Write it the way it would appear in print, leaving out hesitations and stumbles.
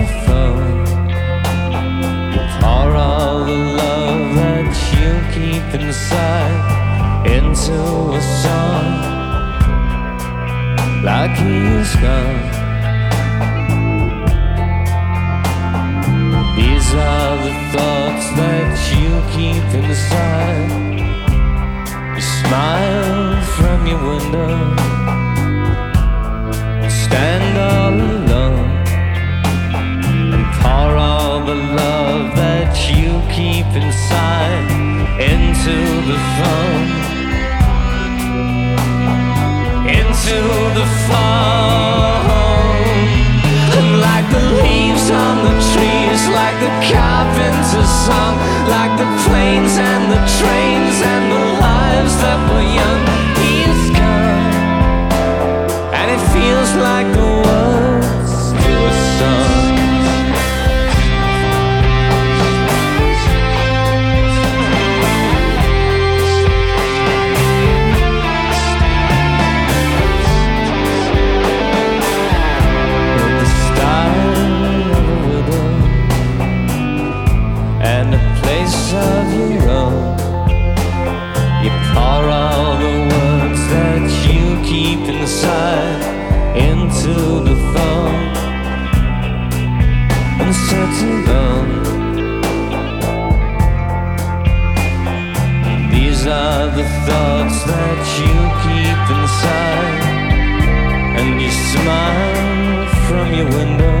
phone. You pour all the love that you keep inside into a song, like he's gone. These are the thoughts that you keep inside. You smile from your window, stand all alone, and pour all the love that you keep inside into the phone, into the phone. And like the leaves on the trees, like the carpenter's song, like the planes and the trains and the lives that were young, he's gone, and it feels like the words to a song. Of your own, you pour all the words that you keep inside into the phone, and sit alone. These are the thoughts that you keep inside, and you smile from your window,